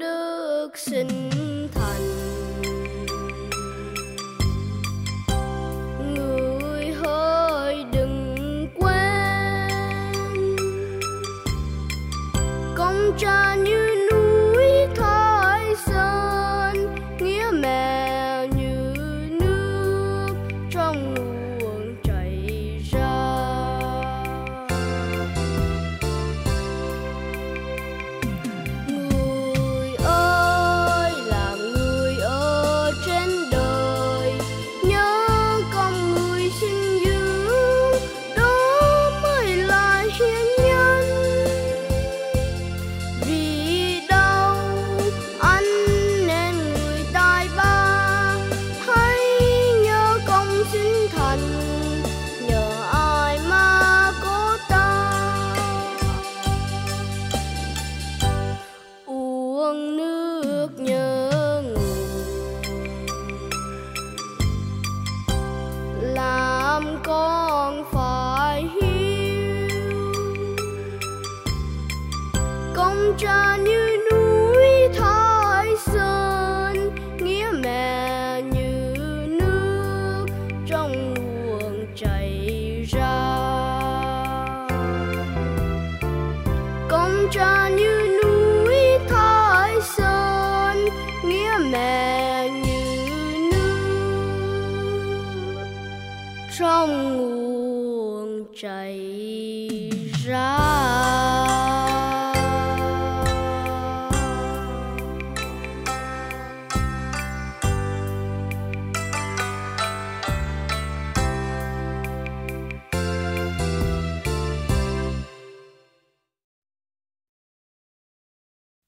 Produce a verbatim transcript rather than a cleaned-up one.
đức sinh thành. Người hỡi đừng quên, công cha như núi Thái Sơn, nghĩa mẹ như nước trong nguồn chảy ra. Người ơi là người ở trên đời, nhớ công người xin giữ, đó mới là hiền nhân. Vì đâu anh nên người tài ba, hãy nhớ công sinh thành, nhờ ai mà có ta. Uống nước nhớ nguồn, làm con phải hiếu. Công cha như núi Thái Sơn, nghĩa mẹ như nước trong nguồn chảy ra. Công cha như núi Thái Sơn, nghĩa mẹ như nước trong nguồn chảy ra.